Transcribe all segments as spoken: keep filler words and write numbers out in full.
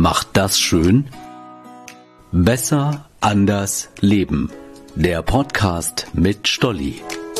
macht das schön? Besser, anders, leben. Der Podcast mit Stolli.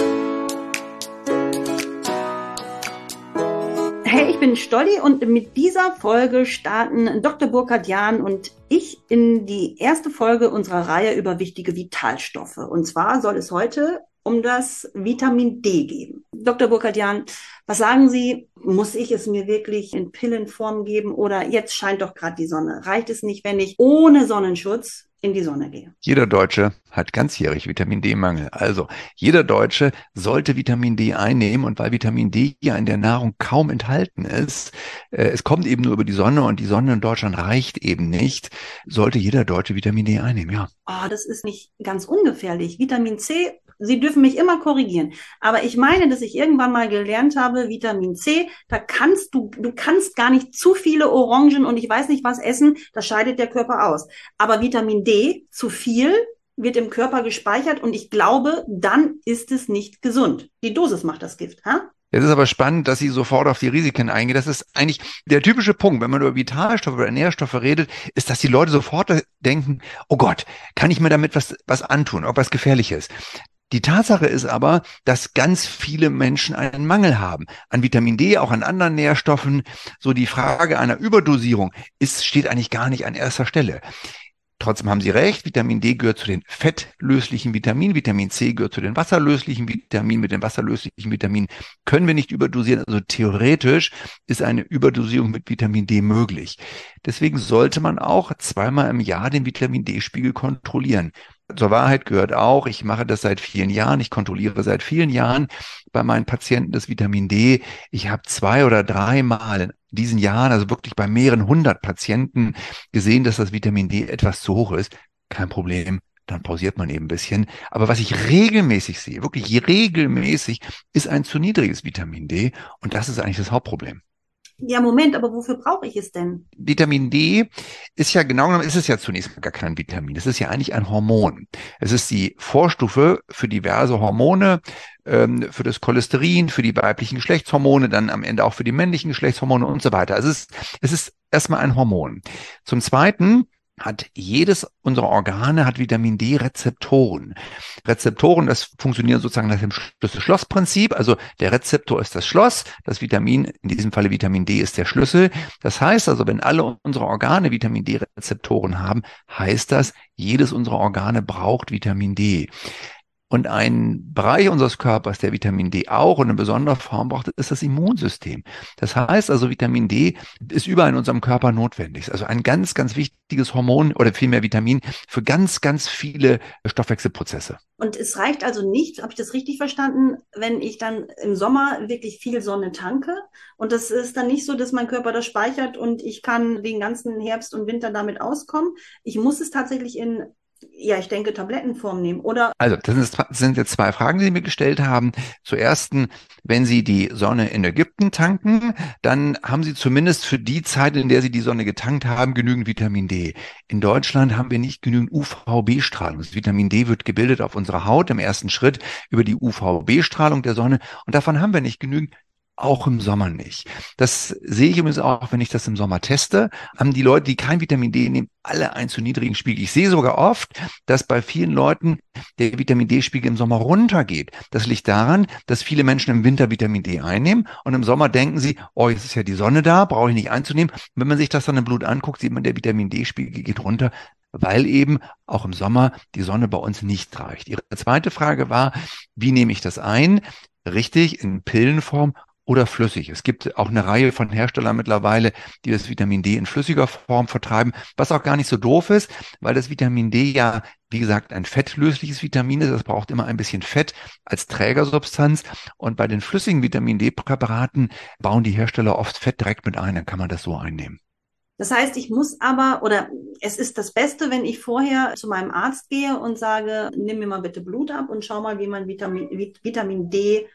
Hey, ich bin Stolli und mit dieser Folge starten Doktor Burkhard Jahn und ich in die erste Folge unserer Reihe über wichtige Vitalstoffe. Und zwar soll es heute um das Vitamin D gehen. Doktor Burkhard Jahn, was sagen Sie? Muss ich es mir wirklich in Pillenform geben oder jetzt scheint doch gerade die Sonne? Reicht es nicht, wenn ich ohne Sonnenschutz in die Sonne gehe? Jeder Deutsche hat ganzjährig Vitamin D-Mangel. Also jeder Deutsche sollte Vitamin D einnehmen und weil Vitamin D ja in der Nahrung kaum enthalten ist, äh, es kommt eben nur über die Sonne und die Sonne in Deutschland reicht eben nicht, sollte jeder Deutsche Vitamin D einnehmen, ja. Oh, das ist nicht ganz ungefährlich. Vitamin C, Sie dürfen mich immer korrigieren, aber ich meine, dass ich irgendwann mal gelernt habe, Vitamin C, da kannst du, du kannst gar nicht zu viele Orangen und ich weiß nicht was essen, das scheidet der Körper aus. Aber Vitamin D, zu viel, wird im Körper gespeichert und ich glaube, dann ist es nicht gesund. Die Dosis macht das Gift, ha? Es ist aber spannend, dass Sie sofort auf die Risiken eingehen. Das ist eigentlich der typische Punkt, wenn man über Vitalstoffe oder Nährstoffe redet, ist, dass die Leute sofort denken, oh Gott, kann ich mir damit was, was antun, ob was Gefährliches? Die Tatsache ist aber, dass ganz viele Menschen einen Mangel haben an Vitamin D, auch an anderen Nährstoffen. So die Frage einer Überdosierung ist, steht eigentlich gar nicht an erster Stelle. Trotzdem haben Sie recht, Vitamin D gehört zu den fettlöslichen Vitaminen, Vitamin C gehört zu den wasserlöslichen Vitaminen. Mit den wasserlöslichen Vitaminen können wir nicht überdosieren, also theoretisch ist eine Überdosierung mit Vitamin D möglich. Deswegen sollte man auch zweimal im Jahr den Vitamin D-Spiegel kontrollieren. Zur Wahrheit gehört auch, ich mache das seit vielen Jahren, ich kontrolliere seit vielen Jahren bei meinen Patienten das Vitamin D. Ich habe zwei oder dreimal in diesen Jahren, also wirklich bei mehreren hundert Patienten gesehen, dass das Vitamin D etwas zu hoch ist. Kein Problem, dann pausiert man eben ein bisschen. Aber was ich regelmäßig sehe, wirklich regelmäßig, ist ein zu niedriges Vitamin D und das ist eigentlich das Hauptproblem. Ja, Moment, aber wofür brauche ich es denn? Vitamin D ist ja, genau genommen ist es ja zunächst mal gar kein Vitamin. Es ist ja eigentlich ein Hormon. Es ist die Vorstufe für diverse Hormone, ähm, für das Cholesterin, für die weiblichen Geschlechtshormone, dann am Ende auch für die männlichen Geschlechtshormone und so weiter. Also es ist, es ist erstmal ein Hormon. Zum Zweiten hat jedes unserer Organe hat Vitamin D-Rezeptoren. Rezeptoren, das funktioniert sozusagen nach dem Schlüssel-Schloss-Prinzip. Also der Rezeptor ist das Schloss, das Vitamin, in diesem Falle Vitamin D, ist der Schlüssel. Das heißt also, wenn alle unsere Organe Vitamin D-Rezeptoren haben, heißt das, jedes unserer Organe braucht Vitamin D. Und ein Bereich unseres Körpers, der Vitamin D auch und in besonderer Form braucht, ist das Immunsystem. Das heißt also, Vitamin D ist überall in unserem Körper notwendig. Also ein ganz, ganz wichtiges Hormon oder vielmehr Vitamin für ganz, ganz viele Stoffwechselprozesse. Und es reicht also nicht, habe ich das richtig verstanden, wenn ich dann im Sommer wirklich viel Sonne tanke und das ist dann nicht so, dass mein Körper das speichert und ich kann den ganzen Herbst und Winter damit auskommen. Ich muss es tatsächlich in Ja, ich denke, Tablettenform nehmen, oder? Also, das sind, das sind jetzt zwei Fragen, die Sie mir gestellt haben. Zuerst, wenn Sie die Sonne in Ägypten tanken, dann haben Sie zumindest für die Zeit, in der Sie die Sonne getankt haben, genügend Vitamin D. In Deutschland haben wir nicht genügend U V B-Strahlung. Das Vitamin D wird gebildet auf unserer Haut im ersten Schritt über die U V B-Strahlung der Sonne und davon haben wir nicht genügend. Auch im Sommer nicht. Das sehe ich übrigens auch, wenn ich das im Sommer teste, haben die Leute, die kein Vitamin D nehmen, alle einen zu niedrigen Spiegel. Ich sehe sogar oft, dass bei vielen Leuten der Vitamin D-Spiegel im Sommer runtergeht. Das liegt daran, dass viele Menschen im Winter Vitamin D einnehmen und im Sommer denken sie, oh, jetzt ist ja die Sonne da, brauche ich nicht einzunehmen. Und wenn man sich das dann im Blut anguckt, sieht man, der Vitamin D-Spiegel geht runter, weil eben auch im Sommer die Sonne bei uns nicht reicht. Ihre zweite Frage war, wie nehme ich das ein? Richtig, in Pillenform oder flüssig. Es gibt auch eine Reihe von Herstellern mittlerweile, die das Vitamin D in flüssiger Form vertreiben, was auch gar nicht so doof ist, weil das Vitamin D ja, wie gesagt, ein fettlösliches Vitamin ist. Das braucht immer ein bisschen Fett als Trägersubstanz. Und bei den flüssigen Vitamin D-Präparaten bauen die Hersteller oft Fett direkt mit ein, dann kann man das so einnehmen. Das heißt, ich muss aber, oder es ist das Beste, wenn ich vorher zu meinem Arzt gehe und sage, nimm mir mal bitte Blut ab und schau mal, wie mein Vitamin, Vitamin D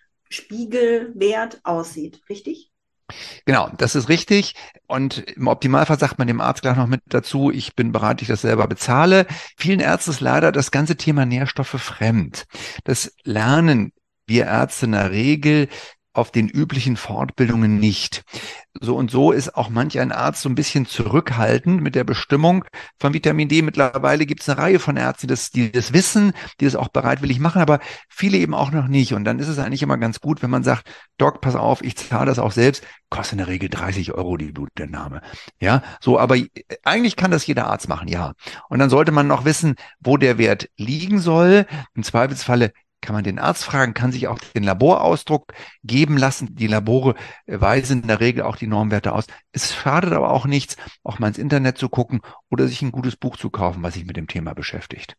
Spiegelwert aussieht, richtig? Genau, das ist richtig. Und im Optimalfall sagt man dem Arzt gleich noch mit dazu, ich bin bereit, ich das selber bezahle. Vielen Ärzten ist leider das ganze Thema Nährstoffe fremd. Das lernen wir Ärzte in der Regel auf den üblichen Fortbildungen nicht. So und so ist auch manch ein Arzt so ein bisschen zurückhaltend mit der Bestimmung von Vitamin D. Mittlerweile gibt es eine Reihe von Ärzten, die das, die das wissen, die das auch bereitwillig machen, aber viele eben auch noch nicht. Und dann ist es eigentlich immer ganz gut, wenn man sagt, Doc, pass auf, ich zahle das auch selbst, kostet in der Regel dreißig Euro die Blutentnahme. Ja, so, aber eigentlich kann das jeder Arzt machen, ja. Und dann sollte man noch wissen, wo der Wert liegen soll. Im Zweifelsfalle kann man den Arzt fragen, kann sich auch den Laborausdruck geben lassen. Die Labore weisen in der Regel auch die Normwerte aus. Es schadet aber auch nichts, auch mal ins Internet zu gucken oder sich ein gutes Buch zu kaufen, was sich mit dem Thema beschäftigt.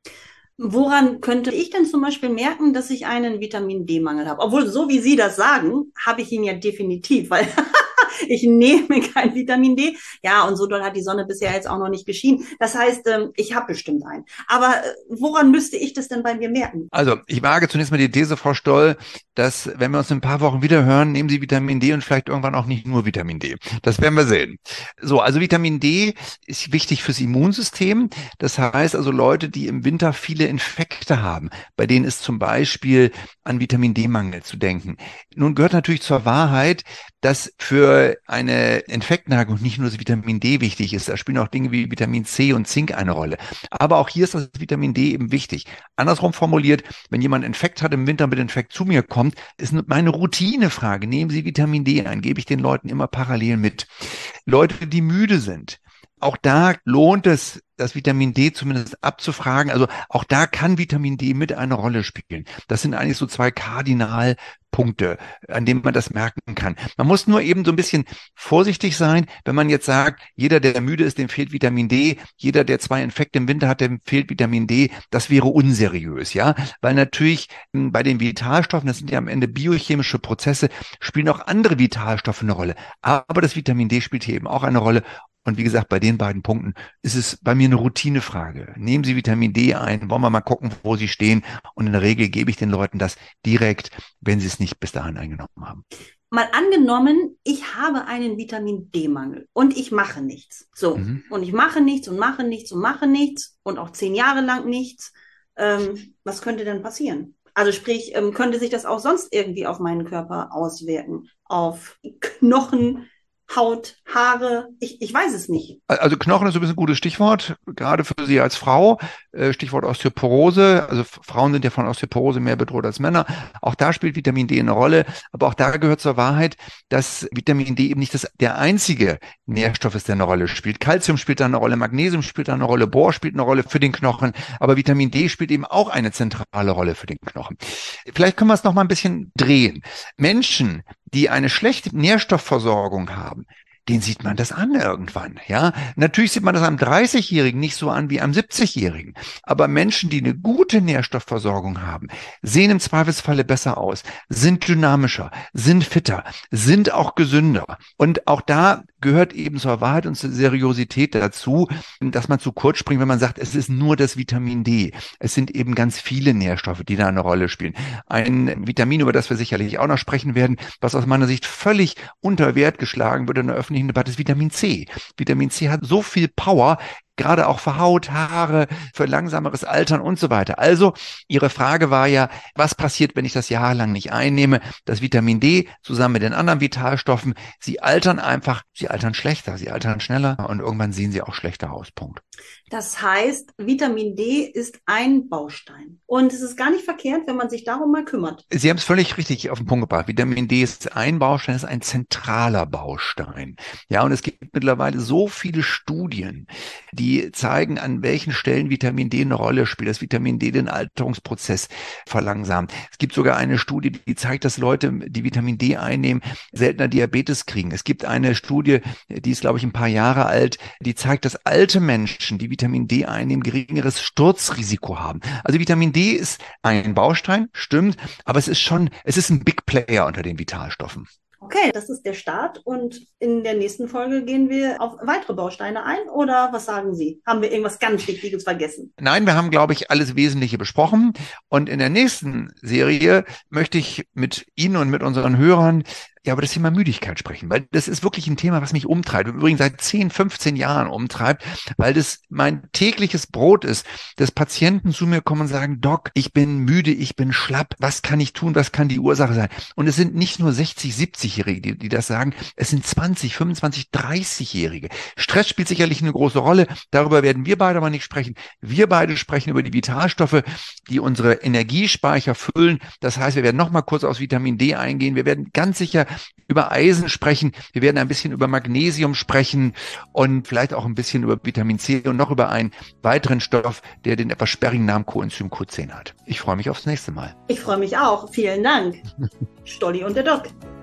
Woran könnte ich denn zum Beispiel merken, dass ich einen Vitamin-D-Mangel habe? Obwohl, so wie Sie das sagen, habe ich ihn ja definitiv, weil ich nehme kein Vitamin D. Ja, und so doll hat die Sonne bisher jetzt auch noch nicht geschienen. Das heißt, ich habe bestimmt einen. Aber woran müsste ich das denn bei mir merken? Also, ich wage zunächst mal die These, Frau Stoll, dass, wenn wir uns in ein paar Wochen wieder hören, nehmen Sie Vitamin D und vielleicht irgendwann auch nicht nur Vitamin D. Das werden wir sehen. So, also Vitamin D ist wichtig fürs Immunsystem. Das heißt also Leute, die im Winter viele Infekte haben, bei denen ist zum Beispiel an Vitamin D-Mangel zu denken. Nun gehört natürlich zur Wahrheit, dass für eine Infektneigung nicht nur das Vitamin D wichtig ist, da spielen auch Dinge wie Vitamin C und Zink eine Rolle. Aber auch hier ist das Vitamin D eben wichtig. Andersrum formuliert, wenn jemand Infekt hat im Winter mit Infekt zu mir kommt, ist meine Routinefrage, nehmen Sie Vitamin D ein, gebe ich den Leuten immer parallel mit. Leute, die müde sind, auch da lohnt es, das Vitamin D zumindest abzufragen. Also auch da kann Vitamin D mit eine Rolle spielen. Das sind eigentlich so zwei Kardinalpunkte, an denen man das merken kann. Man muss nur eben so ein bisschen vorsichtig sein, wenn man jetzt sagt, jeder, der müde ist, dem fehlt Vitamin D, jeder, der zwei Infekte im Winter hat, dem fehlt Vitamin D. Das wäre unseriös, ja, weil natürlich bei den Vitalstoffen, das sind ja am Ende biochemische Prozesse, spielen auch andere Vitalstoffe eine Rolle. Aber das Vitamin D spielt hier eben auch eine Rolle. Und wie gesagt, bei den beiden Punkten ist es bei mir eine Routinefrage. Nehmen Sie Vitamin D ein, wollen wir mal gucken, wo Sie stehen. Und in der Regel gebe ich den Leuten das direkt, wenn sie es nicht bis dahin eingenommen haben. Mal angenommen, ich habe einen Vitamin D-Mangel und ich mache nichts. So, mhm. und ich mache nichts und mache nichts und mache nichts und auch zehn Jahre lang nichts. Ähm, was könnte denn passieren? Also sprich, ähm, könnte sich das auch sonst irgendwie auf meinen Körper auswirken? Auf Knochen, Haut, Haare, ich, ich weiß es nicht. Also Knochen ist so ein bisschen ein gutes Stichwort, gerade für Sie als Frau. Stichwort Osteoporose. Also Frauen sind ja von Osteoporose mehr bedroht als Männer. Auch da spielt Vitamin D eine Rolle. Aber auch da gehört zur Wahrheit, dass Vitamin D eben nicht das, der einzige Nährstoff ist, der eine Rolle spielt. Calcium spielt da eine Rolle, Magnesium spielt da eine Rolle, Bohr spielt eine Rolle für den Knochen. Aber Vitamin D spielt eben auch eine zentrale Rolle für den Knochen. Vielleicht können wir es noch mal ein bisschen drehen. Menschen, die eine schlechte Nährstoffversorgung haben, den sieht man das an irgendwann, ja. Natürlich sieht man das am dreißigjährigen nicht so an wie am siebzigjährigen. Aber Menschen, die eine gute Nährstoffversorgung haben, sehen im Zweifelsfalle besser aus, sind dynamischer, sind fitter, sind auch gesünder. Und auch da gehört eben zur Wahrheit und zur Seriosität dazu, dass man zu kurz springt, wenn man sagt, es ist nur das Vitamin D. Es sind eben ganz viele Nährstoffe, die da eine Rolle spielen. Ein Vitamin, über das wir sicherlich auch noch sprechen werden, was aus meiner Sicht völlig unter Wert geschlagen wird in der öffentlichen Debatte, ist Vitamin C. Vitamin C hat so viel Power, gerade auch für Haut, Haare, für langsameres Altern und so weiter. Also Ihre Frage war ja, was passiert, wenn ich das jahrelang nicht einnehme? Das Vitamin D zusammen mit den anderen Vitalstoffen, sie altern einfach, sie altern schlechter, sie altern schneller und irgendwann sehen sie auch schlechter aus. Punkt. Das heißt, Vitamin D ist ein Baustein. Und es ist gar nicht verkehrt, wenn man sich darum mal kümmert. Sie haben es völlig richtig auf den Punkt gebracht. Vitamin D ist ein Baustein, ist ein zentraler Baustein. Ja, und es gibt mittlerweile so viele Studien, die zeigen, an welchen Stellen Vitamin D eine Rolle spielt, dass Vitamin D den Alterungsprozess verlangsamt. Es gibt sogar eine Studie, die zeigt, dass Leute, die Vitamin D einnehmen, seltener Diabetes kriegen. Es gibt eine Studie, die ist, glaube ich, ein paar Jahre alt, die zeigt, dass alte Menschen, die Vitamin D einnehmen, geringeres Sturzrisiko haben. Also Vitamin D ist ein Baustein, stimmt, aber es ist schon, es ist ein Big Player unter den Vitalstoffen. Okay, das ist der Start und in der nächsten Folge gehen wir auf weitere Bausteine ein oder was sagen Sie? Haben wir irgendwas ganz Wichtiges vergessen? Nein, wir haben, glaube ich, alles Wesentliche besprochen und in der nächsten Serie möchte ich mit Ihnen und mit unseren Hörern ja, über das Thema Müdigkeit sprechen, weil das ist wirklich ein Thema, was mich umtreibt. Übrigens seit zehn, fünfzehn Jahren umtreibt, weil das mein tägliches Brot ist, dass Patienten zu mir kommen und sagen, Doc, ich bin müde, ich bin schlapp, was kann ich tun, was kann die Ursache sein? Und es sind nicht nur sechzig, siebzig-Jährige, die, die das sagen, es sind zwanzig, fünfundzwanzig, dreißig-Jährige. Stress spielt sicherlich eine große Rolle, darüber werden wir beide aber nicht sprechen. Wir beide sprechen über die Vitalstoffe, die unsere Energiespeicher füllen. Das heißt, wir werden noch mal kurz aufs Vitamin D eingehen, wir werden ganz sicher über Eisen sprechen. Wir werden ein bisschen über Magnesium sprechen und vielleicht auch ein bisschen über Vitamin C und noch über einen weiteren Stoff, der den etwas sperrigen Namen Coenzym Q zehn hat. Ich freue mich aufs nächste Mal. Ich freue mich auch. Vielen Dank. Stolli und der Doc.